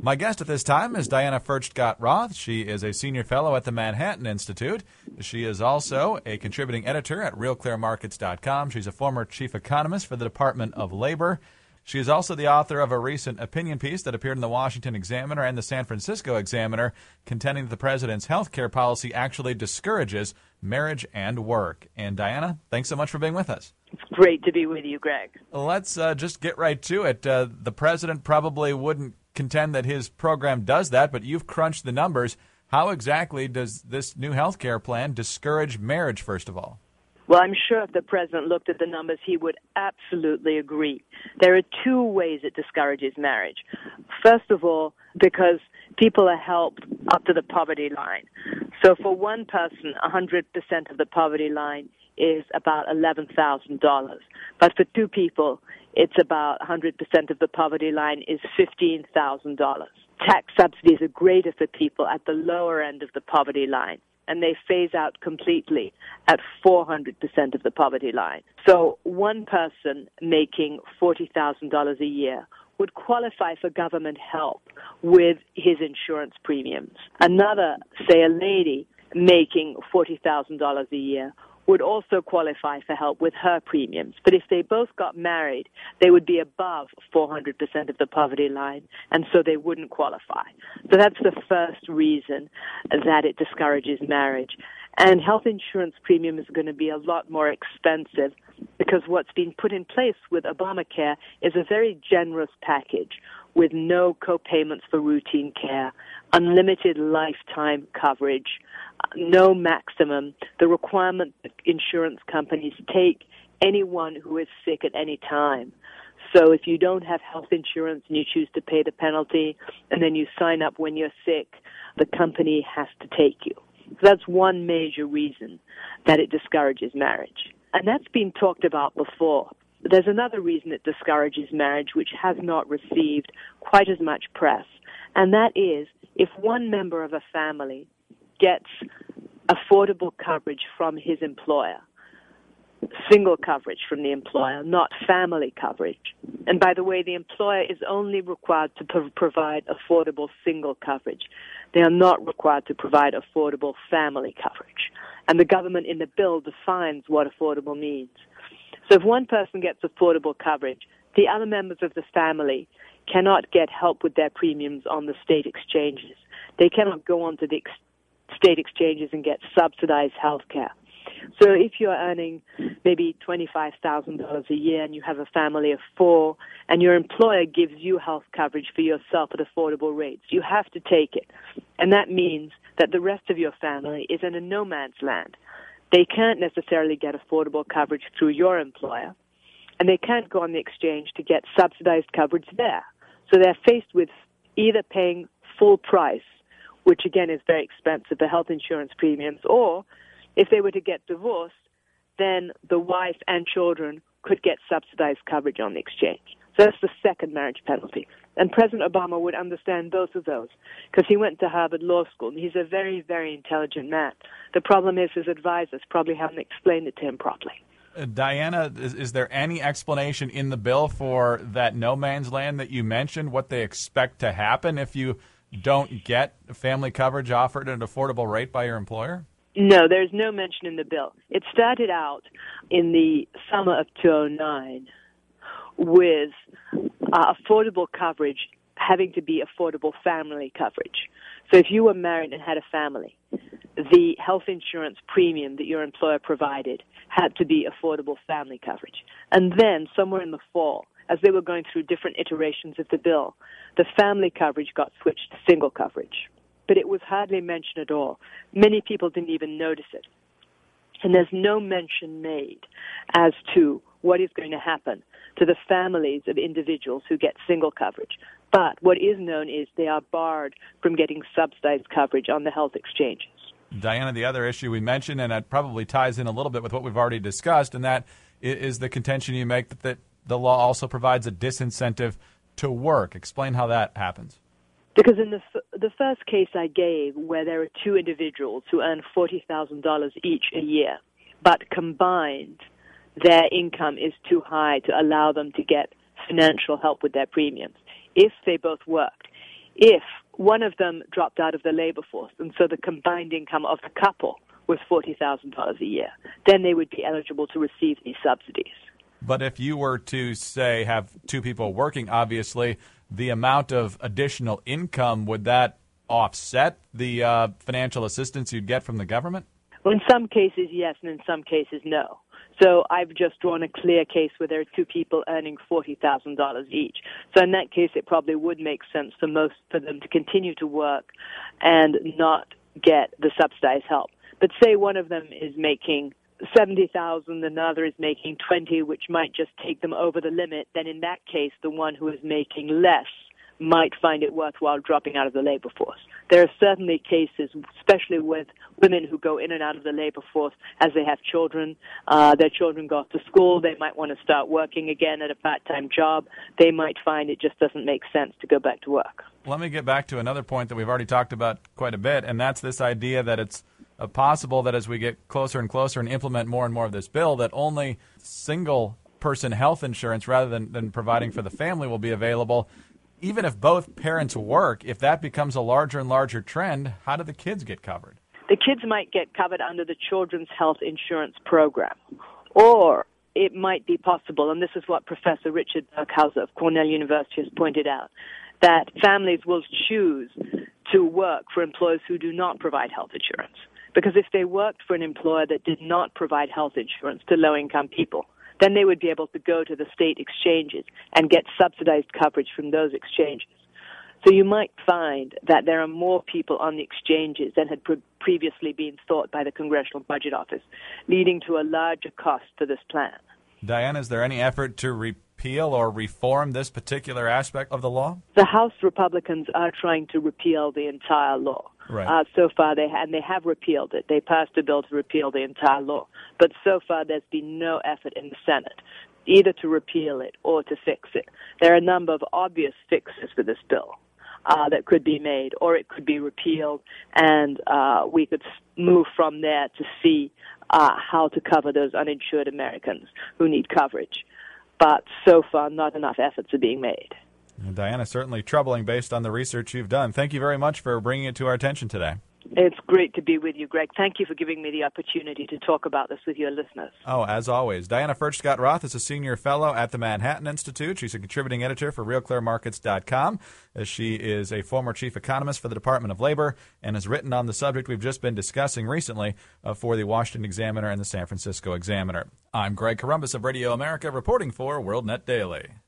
My guest at this time is Diana Furchtgott-Roth. She is a senior fellow at the Manhattan Institute. She is also a contributing editor at RealClearMarkets.com. She's a former chief economist for the Department of Labor. She is also the author of a recent opinion piece that appeared in the Washington Examiner and the San Francisco Examiner, contending that the president's health care policy actually discourages marriage and work. And Diana, thanks so much for being with us. It's great to be with you, Greg. Let's just get right to it. The president probably wouldn't contend that his program does that, but you've crunched the numbers. How exactly does this new health care plan discourage marriage, first of all? Well, I'm sure if the president looked at the numbers, he would absolutely agree. There are two ways it discourages marriage. First of all, because people are helped up to the poverty line. So for one person, 100% of the poverty line is about $11,000. But for two people, it's about 100% of the poverty line is $15,000. Tax subsidies are greater for people at the lower end of the poverty line, and they phase out completely at 400% of the poverty line. So one person making $40,000 a year would qualify for government help with his insurance premiums. Another, say a lady making $40,000 a year, would also qualify for help with her premiums. But if they both got married, they would be above 400% of the poverty line, and so they wouldn't qualify. So that's the first reason that it discourages marriage. And health insurance premium is going to be a lot more expensive because what's been put in place with Obamacare is a very generous package with no co-payments for routine care, unlimited lifetime coverage, no maximum, the requirement that insurance companies take anyone who is sick at any time. So if you don't have health insurance and you choose to pay the penalty and then you sign up when you're sick, the company has to take you. So that's one major reason that it discourages marriage. And that's been talked about before. There's another reason it discourages marriage which has not received quite as much press, and that is if one member of a family gets affordable coverage from his employer, single coverage from the employer, not family coverage. And by the way, the employer is only required to provide affordable single coverage. They are not required to provide affordable family coverage. And the government in the bill defines what affordable means. So if one person gets affordable coverage, the other members of the family cannot get help with their premiums on the state exchanges. They cannot go onto the state exchanges and get subsidized health care. So if you're earning maybe $25,000 a year and you have a family of four and your employer gives you health coverage for yourself at affordable rates, you have to take it. And that means that the rest of your family is in a no man's land. They can't necessarily get affordable coverage through your employer, and they can't go on the exchange to get subsidized coverage there. So they're faced with either paying full price, which again is very expensive, the health insurance premiums, or if they were to get divorced, then the wife and children could get subsidized coverage on the exchange. So that's the second marriage penalty. And President Obama would understand both of those because he went to Harvard Law School, and he's a very, very intelligent man. The problem is his advisors probably haven't explained it to him properly. Diana, is there any explanation in the bill for that no man's land that you mentioned, what they expect to happen if you don't get family coverage offered at an affordable rate by your employer? No, there's no mention in the bill. It started out in the summer of 2009 with affordable coverage having to be affordable family coverage. So if you were married and had a family, the health insurance premium that your employer provided had to be affordable family coverage. And then somewhere in the fall, as they were going through different iterations of the bill, the family coverage got switched to single coverage. But it was hardly mentioned at all. Many people didn't even notice it. And there's no mention made as to what is going to happen to the families of individuals who get single coverage. But what is known is they are barred from getting subsidized coverage on the health exchanges. Diana, the other issue we mentioned, and that probably ties in a little bit with what we've already discussed, and that is the contention you make that the law also provides a disincentive to work. Explain how that happens. Because in the first case I gave, where there are two individuals who earn $40,000 each a year, but combined their income is too high to allow them to get financial help with their premiums, if they both worked, if one of them dropped out of the labor force, and so the combined income of the couple was $40,000 a year, then they would be eligible to receive these subsidies. But if you were to, say, have two people working, obviously, the amount of additional income, would that offset the financial assistance you'd get from the government? Well, in some cases, yes, and in some cases, no. So I've just drawn a clear case where there are two people earning $40,000 each. So in that case, it probably would make sense for them to continue to work and not get the subsidized help. But say one of them is making $70,000 and another is making $20,000, which might just take them over the limit, then in that case, the one who is making less might find it worthwhile dropping out of the labor force. There are certainly cases, especially with women who go in and out of the labor force as they have children. Their children go off to school. They might want to start working again at a part-time job. They might find it just doesn't make sense to go back to work. Let me get back to another point that we've already talked about quite a bit, and that's this idea that it's possible that as we get closer and closer and implement more and more of this bill, that only single-person health insurance rather than providing for the family will be available. Even if both parents work, if that becomes a larger and larger trend, how do the kids get covered? The kids might get covered under the Children's Health Insurance Program. Or it might be possible, and this is what Professor Richard Burkhauser of Cornell University has pointed out, that families will choose to work for employers who do not provide health insurance. Because if they worked for an employer that did not provide health insurance to low-income people, then they would be able to go to the state exchanges and get subsidized coverage from those exchanges. So you might find that there are more people on the exchanges than had previously been thought by the Congressional Budget Office, leading to a larger cost for this plan. Diane, is there any effort to repeal or reform this particular aspect of the law? The House Republicans are trying to repeal the entire law. Right. So far, they have repealed it. They passed a bill to repeal the entire law. But so far, there's been no effort in the Senate, either to repeal it or to fix it. There are a number of obvious fixes for this bill that could be made, or it could be repealed, and we could move from there to see how to cover those uninsured Americans who need coverage. But so far, not enough efforts are being made. Diana, certainly troubling based on the research you've done. Thank you very much for bringing it to our attention today. It's great to be with you, Greg. Thank you for giving me the opportunity to talk about this with your listeners. Oh, as always. Diana Furcht-Scott-Roth is a senior fellow at the Manhattan Institute. She's a contributing editor for RealClearMarkets.com. She is a former chief economist for the Department of Labor and has written on the subject we've just been discussing recently for the Washington Examiner and the San Francisco Examiner. I'm Greg Corombos of Radio America, reporting for WorldNet Daily.